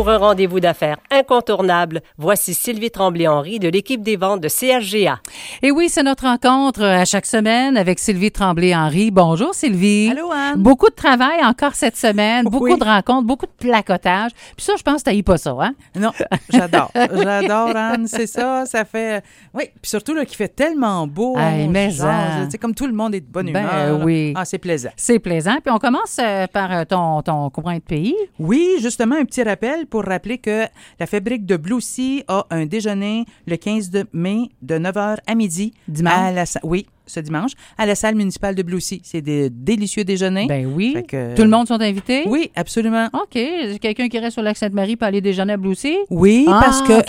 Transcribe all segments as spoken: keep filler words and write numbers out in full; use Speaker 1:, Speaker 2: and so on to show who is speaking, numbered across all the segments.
Speaker 1: un rendez-vous d'affaires incontournable, voici Sylvie Tremblay-Henry de l'équipe des ventes de C H G A.
Speaker 2: Et oui, c'est notre rencontre à chaque semaine avec Sylvie Tremblay-Henry. Bonjour Sylvie.
Speaker 3: Allô Anne.
Speaker 2: Beaucoup de travail encore cette semaine, beaucoup
Speaker 3: Oui.
Speaker 2: de rencontres, beaucoup de placotage. Puis ça, je pense que t'haïs pas ça, hein?
Speaker 3: Non, j'adore. J'adore Anne, c'est ça, ça fait... Oui, puis surtout là, qu'il fait tellement beau.
Speaker 2: Hey, mais
Speaker 3: genre,
Speaker 2: hein.
Speaker 3: tu sais, comme tout le monde est de bonne
Speaker 2: Ben,
Speaker 3: humeur.
Speaker 2: oui.
Speaker 3: Ah, c'est plaisant.
Speaker 2: C'est plaisant. Puis on commence euh, par euh, ton, ton courant de pays.
Speaker 3: Oui, justement, un petit rappel pour rappeler que la fabrique de Blue Sea a un déjeuner le quinze mai de neuf heures à midi.
Speaker 2: Dimanche?
Speaker 3: À la, sa- oui, ce dimanche, à la salle municipale de Blue Sea. C'est des délicieux déjeuners.
Speaker 2: Ben oui.
Speaker 3: Fait que-
Speaker 2: Tout le monde sont invités?
Speaker 3: Oui, absolument.
Speaker 2: OK. Quelqu'un qui reste sur lac Sainte-Marie peut aller déjeuner à Blue Sea?
Speaker 3: Oui,
Speaker 2: Ah,
Speaker 3: parce que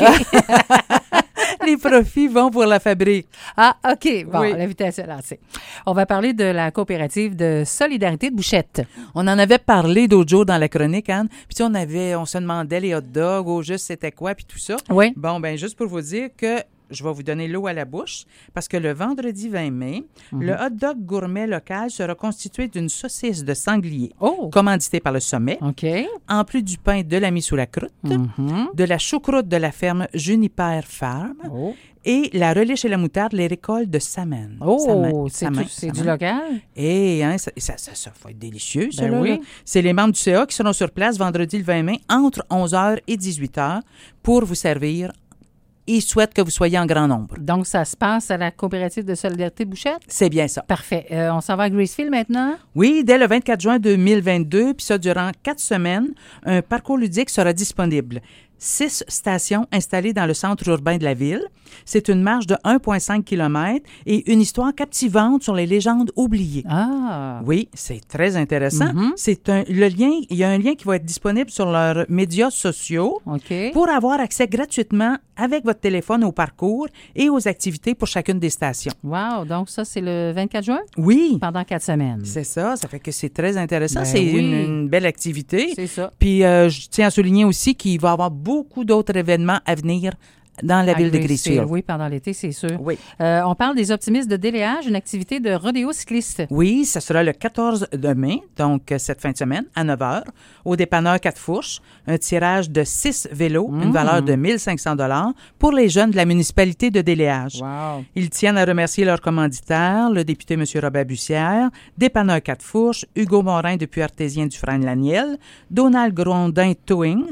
Speaker 2: OK.
Speaker 3: les profits vont pour la fabrique.
Speaker 2: Ah, OK. Bon,
Speaker 3: Oui.
Speaker 2: l'invitation est lancée. On va parler de la coopérative de solidarité de Bouchette.
Speaker 3: On en avait parlé d'autres jours dans la chronique, Anne. Puis tu sais, on avait, on se demandait les hot dogs, au juste c'était quoi, puis tout ça.
Speaker 2: Oui.
Speaker 3: Bon, ben juste pour vous dire que je vais vous donner l'eau à la bouche, parce que le vendredi vingt mai, le hot dog gourmet local sera constitué d'une saucisse de sanglier,
Speaker 2: Oh!
Speaker 3: commanditée par le Sommet,
Speaker 2: OK.
Speaker 3: en plus du pain de l'ami sous la croûte,
Speaker 2: Mhm.
Speaker 3: de la choucroute de la ferme Juniper Farm
Speaker 2: Oh,
Speaker 3: et la relish et la moutarde, les récoltes de Samen.
Speaker 2: oh
Speaker 3: Samen,
Speaker 2: c'est,
Speaker 3: Samen,
Speaker 2: tout- c'est du
Speaker 3: Samen.
Speaker 2: local?
Speaker 3: Et hein, ça, ça, ça, ça va être délicieux, ça.
Speaker 2: Ben
Speaker 3: là,
Speaker 2: oui.
Speaker 3: là. C'est les membres du C A qui seront sur place vendredi le vingt mai entre onze heures et dix-huit heures pour vous servir. Ils souhaitent que vous soyez en grand nombre.
Speaker 2: Donc, ça se passe à la coopérative de solidarité de Bouchette?
Speaker 3: C'est bien ça.
Speaker 2: Parfait. Euh, on s'en va à Gracefield maintenant?
Speaker 3: Oui, dès le vingt-quatre juin deux mille vingt-deux, puis ça durant quatre semaines, un parcours ludique sera disponible. Six stations installées dans le centre urbain de la ville. C'est une marche de un virgule cinq kilomètres et une histoire captivante sur les légendes oubliées.
Speaker 2: Ah!
Speaker 3: Oui, c'est très intéressant.
Speaker 2: Mhm.
Speaker 3: C'est un, le lien, il y a un lien qui va être disponible sur leurs médias sociaux
Speaker 2: OK.
Speaker 3: pour avoir accès gratuitement avec votre téléphone au parcours et aux activités pour chacune des stations.
Speaker 2: Wow! Donc, ça, c'est le vingt-quatre juin?
Speaker 3: Oui,
Speaker 2: Pendant quatre semaines.
Speaker 3: c'est ça. Ça fait que c'est très intéressant.
Speaker 2: Ben
Speaker 3: c'est
Speaker 2: oui.
Speaker 3: une, une belle activité.
Speaker 2: C'est ça.
Speaker 3: Puis, euh, je tiens à souligner aussi qu'il va y avoir beaucoup d'autres événements à venir dans la
Speaker 2: À
Speaker 3: ville de
Speaker 2: Gracefield,
Speaker 3: Gracefield.
Speaker 2: Oui, pendant l'été, c'est sûr.
Speaker 3: Oui.
Speaker 2: Euh, on parle des optimistes de déléage, une activité de rodéo cycliste.
Speaker 3: Oui, ça sera le quatorze de mai, donc euh, cette fin de semaine, à neuf heures, au dépanneur Quatre Fourches, un tirage de six vélos,
Speaker 2: Mmh.
Speaker 3: une valeur de mille cinq cents dollars pour les jeunes de la municipalité de Déléage.
Speaker 2: Wow!
Speaker 3: Ils tiennent à remercier leur commanditaire, le député M. Robert Bussière, dépanneur Quatre Fourches, Hugo Morin depuis Artésien Dufresne-Laniel, Donald Grondin Towing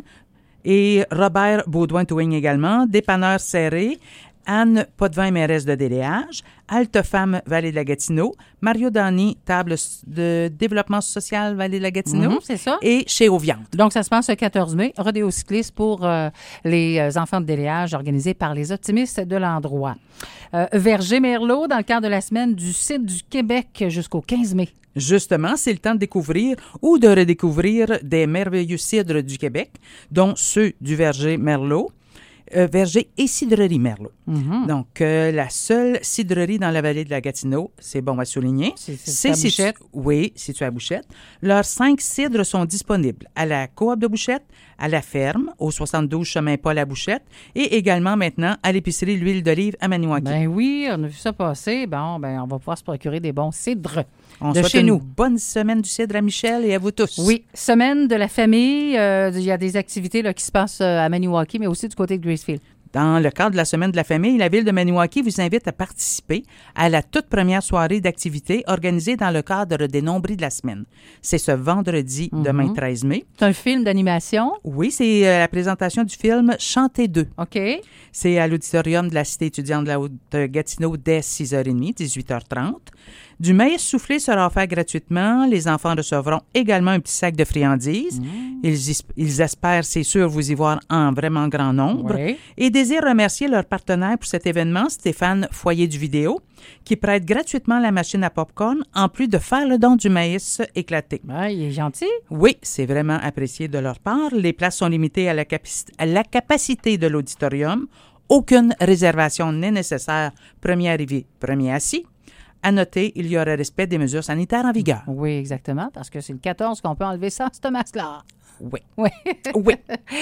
Speaker 3: et Robert Baudouin Towing également, dépanneur Serré, Anne Potvin, mairesse de Déléage, Altefemme, Vallée de la Gatineau, Mario Dany, table de développement social Vallée de la Gatineau,
Speaker 2: Mhm, c'est ça.
Speaker 3: et chez Auviande.
Speaker 2: Donc, ça se passe le quatorze mai, rodéo cycliste pour euh, les euh, enfants de déléage organisé par les optimistes de l'endroit. Euh, Verger-Merlot, dans le cadre de la semaine du site du Québec jusqu'au quinze mai.
Speaker 3: Justement, c'est le temps de découvrir ou de redécouvrir des merveilleux cidres du Québec, dont ceux du verger Merlot, euh, verger et cidrerie Merlot.
Speaker 2: Mhm.
Speaker 3: Donc, euh, la seule cidrerie dans la vallée de la Gatineau, c'est bon à souligner.
Speaker 2: C'est- c'est à
Speaker 3: situ-
Speaker 2: Bouchette.
Speaker 3: Oui, situé à Bouchette. Leurs cinq cidres sont disponibles à la coop de Bouchette, à la ferme, au soixante-douze chemin Paul à Bouchette, et également maintenant à l'épicerie L'Huile d'Olive à Maniwaki.
Speaker 2: Ben oui, on a vu ça passer. Bon, ben on va pouvoir se procurer des bons cidres
Speaker 3: On
Speaker 2: de
Speaker 3: souhaite
Speaker 2: chez
Speaker 3: une
Speaker 2: nous.
Speaker 3: bonne semaine du cidre à Michel et à vous tous.
Speaker 2: Oui, semaine de la famille. euh, Il y a des activités là, qui se passent euh, à Maniwaki, mais aussi du côté de Gracefield.
Speaker 3: Dans le cadre de la Semaine de la famille, la Ville de Maniwaki vous invite à participer à la toute première soirée d'activité organisée dans le cadre des Nombris de la semaine. C'est ce vendredi,
Speaker 2: Mhm.
Speaker 3: demain treize mai.
Speaker 2: C'est un film d'animation.
Speaker 3: Oui, c'est euh, la présentation du film Chanter deux.
Speaker 2: OK.
Speaker 3: C'est à l'auditorium de la Cité étudiante de la Haute-Gatineau dès six heures trente, dix-huit heures trente. Du maïs soufflé sera offert gratuitement. Les enfants recevront également un petit sac de friandises. Ils, is- ils espèrent, c'est sûr, vous y voir en vraiment grand nombre.
Speaker 2: Oui.
Speaker 3: Et désirent remercier leur partenaire pour cet événement, Stéphane Foyer du Vidéo, qui prête gratuitement la machine à popcorn, en plus de faire le don du maïs éclaté.
Speaker 2: Ah, il est gentil.
Speaker 3: Oui, c'est vraiment apprécié de leur part. Les places sont limitées à la, capaci- à la capacité de l'auditorium. Aucune réservation n'est nécessaire. Premier arrivé, premier assis. À noter, il y aura respect des mesures sanitaires en vigueur.
Speaker 2: Oui, exactement, parce que c'est le quatorze qu'on peut enlever ça, ce masque-là.
Speaker 3: Oui.
Speaker 2: Oui.
Speaker 3: Oui.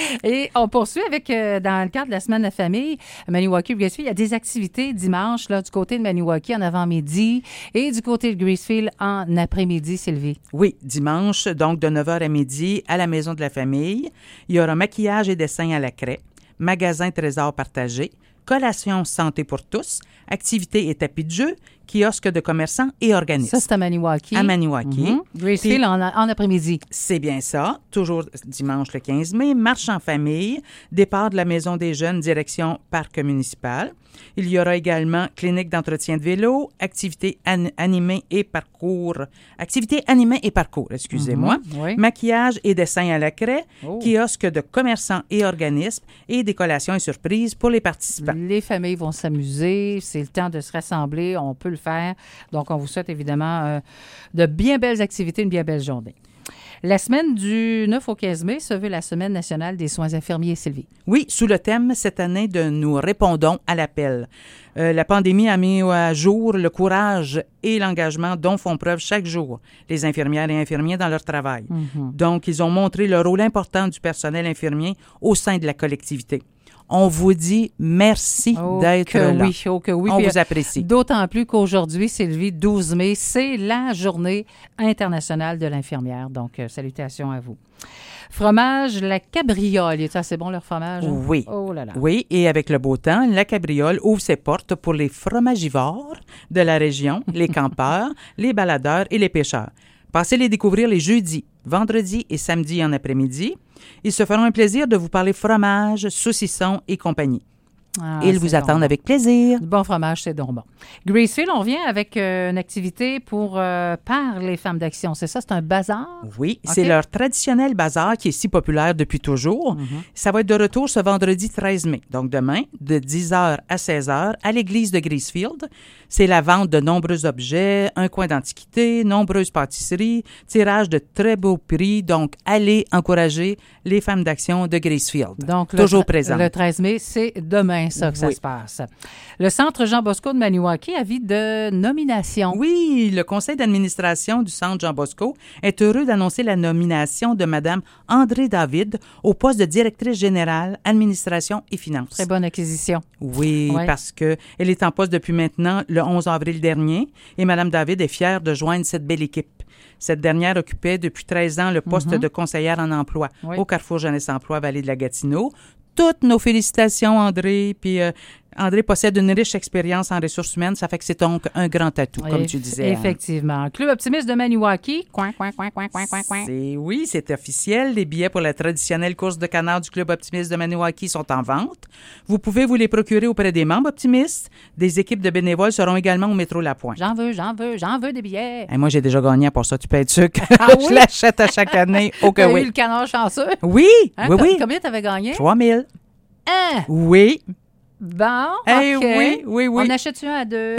Speaker 2: Et on poursuit avec, euh, dans le cadre de la semaine de la famille, Maniwaki, Gracefield, il y a des activités dimanche, là, du côté de Maniwaki en avant-midi et du côté de Gracefield en après-midi, Sylvie.
Speaker 3: Oui, dimanche, donc de neuf heures à midi, à la Maison de la famille. Il y aura maquillage et dessin à la craie, magasin trésor partagé, collation santé pour tous, activités et tapis de jeu, kiosque de commerçants et organismes.
Speaker 2: Ça, c'est à Maniwaki.
Speaker 3: À Maniwaki.
Speaker 2: Mm-hmm. Gracefield en, en après-midi.
Speaker 3: C'est bien ça. Toujours dimanche le quinze mai. Marche en famille. Départ de la Maison des jeunes, direction Parc municipal. Il y aura également clinique d'entretien de vélo, activités an- animées et parcours. Activités animées et parcours, excusez-moi.
Speaker 2: Mm-hmm. Oui.
Speaker 3: Maquillage et dessin à la craie,
Speaker 2: Oh.
Speaker 3: kiosque de commerçants et organismes et des collations et surprises pour les participants.
Speaker 2: Les familles vont s'amuser. C'est le temps de se rassembler. On peut le faire. Donc, on vous souhaite évidemment euh, de bien belles activités, une bien belle journée. La semaine du neuf au quinze mai se veut la Semaine nationale des soins infirmiers, Sylvie.
Speaker 3: Oui, sous le thème cette année de Nous répondons à l'appel. Euh, la pandémie a mis à jour le courage et l'engagement dont font preuve chaque jour les infirmières et infirmiers dans leur travail.
Speaker 2: Mm-hmm.
Speaker 3: Donc, ils ont montré le rôle important du personnel infirmier au sein de la collectivité. On vous dit merci
Speaker 2: Oh
Speaker 3: d'être
Speaker 2: que
Speaker 3: là.
Speaker 2: Oui, oh que oui.
Speaker 3: On
Speaker 2: Puis,
Speaker 3: vous apprécie.
Speaker 2: D'autant plus qu'aujourd'hui, Sylvie, douze mai, c'est la journée internationale de l'infirmière. Donc, euh, salutations à vous. Fromage, la cabriole. Est-ce assez bon, leur fromage? Hein?
Speaker 3: Oui.
Speaker 2: Oh là là.
Speaker 3: Oui, et avec le beau temps, la cabriole ouvre ses portes pour les fromagivores de la région, les campeurs, les baladeurs et les pêcheurs. Passez les découvrir les jeudis, vendredis et samedis en après-midi. Ils se feront un plaisir de vous parler fromage, saucisson et compagnie.
Speaker 2: Ah,
Speaker 3: Ils
Speaker 2: c'est
Speaker 3: vous
Speaker 2: donc
Speaker 3: attendent
Speaker 2: bon.
Speaker 3: avec plaisir.
Speaker 2: Du bon fromage, c'est donc bon. Gracefield, on vient avec euh, une activité pour euh, par les femmes d'action. C'est ça? C'est un bazar?
Speaker 3: Oui,
Speaker 2: OK.
Speaker 3: c'est leur traditionnel bazar qui est si populaire depuis toujours. Ça va être de retour ce vendredi treize mai, donc demain, de dix heures à seize heures, à l'église de Gracefield. C'est la vente de nombreux objets, un coin d'antiquité, nombreuses pâtisseries, tirage de très beaux prix. Donc, allez encourager les femmes d'action de Gracefield.
Speaker 2: Donc,
Speaker 3: toujours
Speaker 2: le,
Speaker 3: présentes.
Speaker 2: Le treize mai, c'est demain, ça, que ça
Speaker 3: Oui.
Speaker 2: se passe. Le Centre Jean Bosco de Maniwaki a vie de nomination.
Speaker 3: Oui, le conseil d'administration du Centre Jean Bosco est heureux d'annoncer la nomination de Mme André David au poste de directrice générale, administration et finances.
Speaker 2: Très bonne acquisition.
Speaker 3: Oui,
Speaker 2: Ouais.
Speaker 3: parce qu'elle est en poste depuis maintenant le onze avril dernier et Mme David est fière de joindre cette belle équipe. Cette dernière occupait depuis treize ans le poste
Speaker 2: Mhm.
Speaker 3: de conseillère en emploi
Speaker 2: Oui.
Speaker 3: au Carrefour Jeunesse Emploi Vallée de la Gatineau. Toutes nos félicitations, André. Puis euh, André possède une riche expérience en ressources humaines. Ça fait que c'est donc un grand atout, comme
Speaker 2: Eff-
Speaker 3: tu disais. Anne.
Speaker 2: Effectivement. Club optimiste de Maniwaki. Coin, coin, coin, coin, coin, coin, coin.
Speaker 3: C'est, oui, c'est officiel. Les billets pour la traditionnelle course de canard du Club optimiste de Maniwaki sont en vente. Vous pouvez vous les procurer auprès des membres optimistes. Des équipes de bénévoles seront également au métro Lapointe.
Speaker 2: J'en veux, j'en veux, j'en veux des billets.
Speaker 3: Hey, moi, j'ai déjà gagné pour ça. Tu peux être sûr que
Speaker 2: Ah
Speaker 3: je
Speaker 2: oui?
Speaker 3: l'achète à chaque année. Oh que
Speaker 2: T'as eu
Speaker 3: oui.
Speaker 2: le canard chanceux.
Speaker 3: Oui,
Speaker 2: Hein,
Speaker 3: oui,
Speaker 2: t'as-
Speaker 3: oui.
Speaker 2: Combien t'avais gagné?
Speaker 3: trois mille.
Speaker 2: Un.
Speaker 3: Oui.
Speaker 2: Bon,
Speaker 3: Eh
Speaker 2: OK.
Speaker 3: oui, oui, oui.
Speaker 2: On achète-tu un à deux?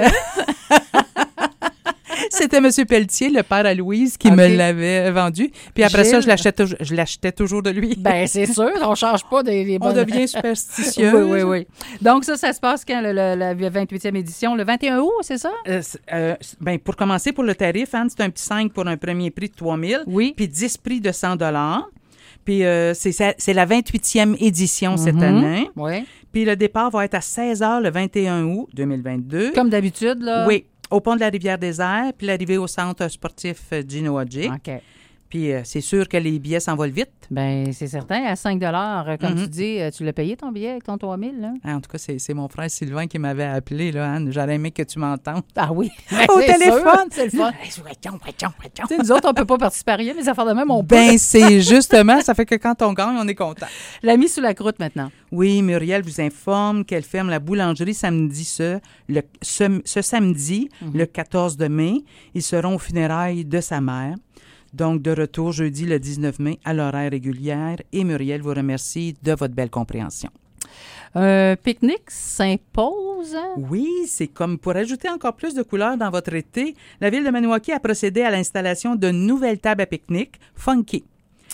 Speaker 3: C'était M. Pelletier, le père à Louise, qui
Speaker 2: OK.
Speaker 3: me l'avait vendu. Puis après ça,
Speaker 2: Gilles?
Speaker 3: je l'achetais, je l'achetais toujours de lui.
Speaker 2: Ben, c'est sûr, on change pas des, des
Speaker 3: On
Speaker 2: bonnes...
Speaker 3: devient superstitieux.
Speaker 2: Oui, oui, oui. Donc, ça, ça se passe quand, le, le- la vingt-huitième édition? Le vingt et un août, c'est ça?
Speaker 3: Euh, c'est- euh, c'est- ben, pour commencer, pour le tarif, Anne, c'est un petit cinq pour un premier prix de trois mille.
Speaker 2: Oui.
Speaker 3: Puis dix prix de cent dollars. Puis euh, c'est, ça- c'est la vingt-huitième édition cette
Speaker 2: Mhm.
Speaker 3: année.
Speaker 2: Oui.
Speaker 3: Puis le départ va être à seize heures le vingt et un août deux mille vingt-deux.
Speaker 2: Comme d'habitude, là?
Speaker 3: Oui, au pont de la Rivière-des-Airs, puis l'arrivée au centre sportif euh, Gino Hodgick.
Speaker 2: OK.
Speaker 3: Puis euh, c'est sûr que les billets s'envolent vite.
Speaker 2: Ben c'est certain. À cinq dollars, comme
Speaker 3: Mhm.
Speaker 2: tu dis, euh, tu l'as payé ton billet avec ton trois mille, là?
Speaker 3: Ah, en tout cas, c'est, c'est mon frère Sylvain qui m'avait appelé, là, Anne. J'aurais aimé que tu m'entendes.
Speaker 2: Ah oui.
Speaker 3: Au
Speaker 2: C'est
Speaker 3: téléphone.
Speaker 2: sûr, c'est le fun. Tu sais, nous autres, on peut pas participer à rien, mais les affaires de même, on peut.
Speaker 3: Ben, c'est justement, ça fait que quand on gagne, on est content.
Speaker 2: La mise sous la croûte maintenant.
Speaker 3: Oui, Muriel vous informe qu'elle ferme la boulangerie samedi ce, le, ce, ce samedi, le quatorze de mai. Ils seront aux funérailles de sa mère. Donc, de retour jeudi le dix-neuf mai à l'horaire régulière. Et Muriel vous remercie de votre belle compréhension.
Speaker 2: Un pique-nique s'impose.
Speaker 3: Oui, c'est comme pour ajouter encore plus de couleurs dans votre été, la ville de Maniwaki a procédé à l'installation de nouvelles tables à pique-nique funky.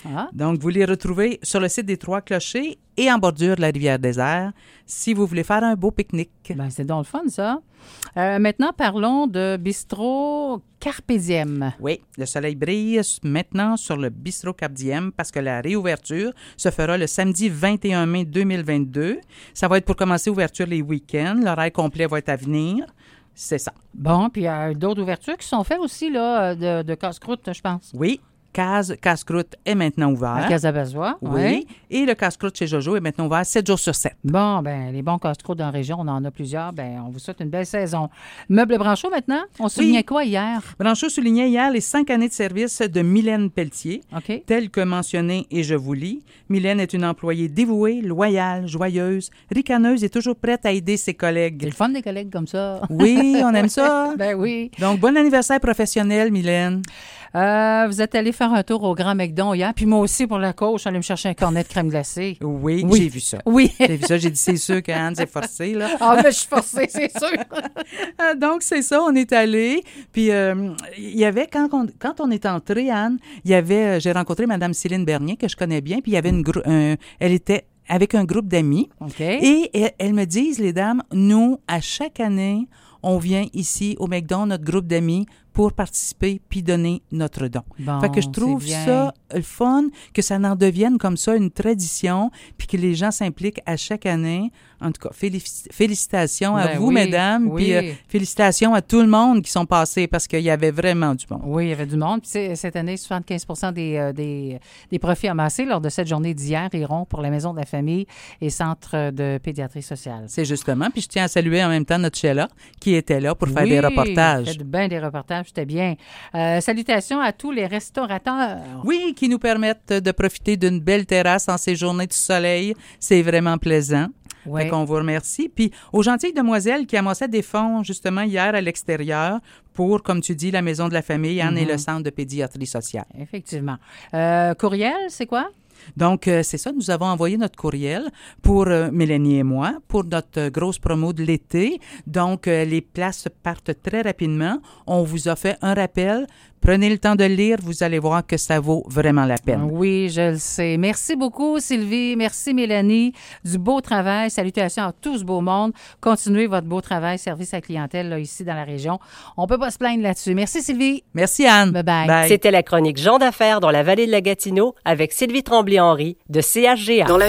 Speaker 2: Ah.
Speaker 3: Donc, vous les retrouvez sur le site des Trois Clochers et en bordure de la rivière Désert si vous voulez faire un beau pique-nique.
Speaker 2: Ben, c'est donc le fun, ça. Euh, maintenant, parlons de Bistrot Carpe Diem.
Speaker 3: Oui, le soleil brille maintenant sur le Bistrot Carpe Diem parce que la réouverture se fera le samedi vingt et un mai deux mille vingt-deux. Ça va être pour commencer l'ouverture les week-ends. L'horaire complet va être à venir. C'est ça.
Speaker 2: Bon, puis il y a d'autres ouvertures qui sont faites aussi, là, de, de casse-croûte, je pense.
Speaker 3: Oui. Case Casse-Croûte est maintenant ouvert.
Speaker 2: À Casabazois,
Speaker 3: oui.
Speaker 2: oui.
Speaker 3: Et le Casse-Croûte chez Jojo est maintenant ouvert sept jours sur sept.
Speaker 2: Bon, ben les bons casse-croûtes dans la région, on en a plusieurs. Ben on vous souhaite une belle saison. Meubles Branchot maintenant, on soulignait oui. quoi hier?
Speaker 3: Branchot soulignait hier les cinq années de service de Mylène Pelletier.
Speaker 2: OK.
Speaker 3: Tel que mentionné, et je vous lis, Mylène est une employée dévouée, loyale, joyeuse, ricaneuse et toujours prête à aider ses collègues.
Speaker 2: C'est le fun des collègues comme ça.
Speaker 3: Oui, on aime ça.
Speaker 2: Ben oui.
Speaker 3: Donc, bon anniversaire professionnel, Mylène.
Speaker 2: Euh, vous êtes allé faire un tour au Grand McDon hier, puis moi aussi, pour la cause, je suis allée me chercher un cornet de crème glacée.
Speaker 3: Oui,
Speaker 2: oui.
Speaker 3: j'ai vu ça.
Speaker 2: Oui.
Speaker 3: J'ai vu ça, j'ai dit, c'est sûr qu'Anne s'est forcée, là.
Speaker 2: Ah, mais je suis forcée, c'est sûr.
Speaker 3: Donc, c'est ça, on est allé. Puis, euh, il y avait, quand on, quand on est entré, Anne, il y avait, j'ai rencontré Mme Céline Bernier, que je connais bien, puis il y avait une, un, elle était avec un groupe d'amis.
Speaker 2: OK.
Speaker 3: Et elles, elles me disent, les dames, nous, à chaque année, on vient ici au McDon, notre groupe d'amis, pour participer puis donner notre don.
Speaker 2: Bon,
Speaker 3: fait que je trouve ça le fun, que ça en devienne comme ça une tradition, puis que les gens s'impliquent à chaque année. En tout cas, félic- félicitations
Speaker 2: ben
Speaker 3: à vous,
Speaker 2: oui,
Speaker 3: mesdames,
Speaker 2: oui.
Speaker 3: puis euh, félicitations à tout le monde qui sont passés parce qu'il y avait vraiment du monde.
Speaker 2: Oui, il y avait du monde. Puis cette année, soixante-quinze pour cent des, euh, des, des profits amassés lors de cette journée d'hier iront pour la Maison de la famille et Centre de pédiatrie sociale.
Speaker 3: C'est justement. Puis je tiens à saluer en même temps notre Sheila qui était là pour faire
Speaker 2: oui,
Speaker 3: des reportages.
Speaker 2: Fait bien des reportages, c'était bien. Euh, salutations à tous les restaurateurs.
Speaker 3: Oui, qui nous permettent de profiter d'une belle terrasse en ces journées de soleil. C'est vraiment plaisant.
Speaker 2: Oui.
Speaker 3: Fait qu'on vous remercie. Puis aux gentilles demoiselles qui amassaient des fonds justement hier à l'extérieur pour, comme tu dis, la Maison de la famille, Anne, mm-hmm. et le Centre de pédiatrie sociale.
Speaker 2: Effectivement. Euh, courriel, c'est quoi?
Speaker 3: Donc, euh, c'est ça, nous avons envoyé notre courriel pour euh, Mélanie et moi, pour notre euh, grosse promo de l'été. Donc, euh, les places partent très rapidement. On vous a fait un rappel. Prenez le temps de le lire, vous allez voir que ça vaut vraiment la peine.
Speaker 2: Oui, je le sais. Merci beaucoup, Sylvie. Merci, Mélanie. Du beau travail. Salutations à tout ce beau monde. Continuez votre beau travail, service à clientèle, là, ici, dans la région. On ne peut pas se plaindre là-dessus. Merci, Sylvie.
Speaker 3: Merci, Anne.
Speaker 2: Bye-bye.
Speaker 3: Bye.
Speaker 1: C'était la chronique Gens d'affaires dans la vallée de la Gatineau avec Sylvie Tremblay-Henry de C H G A.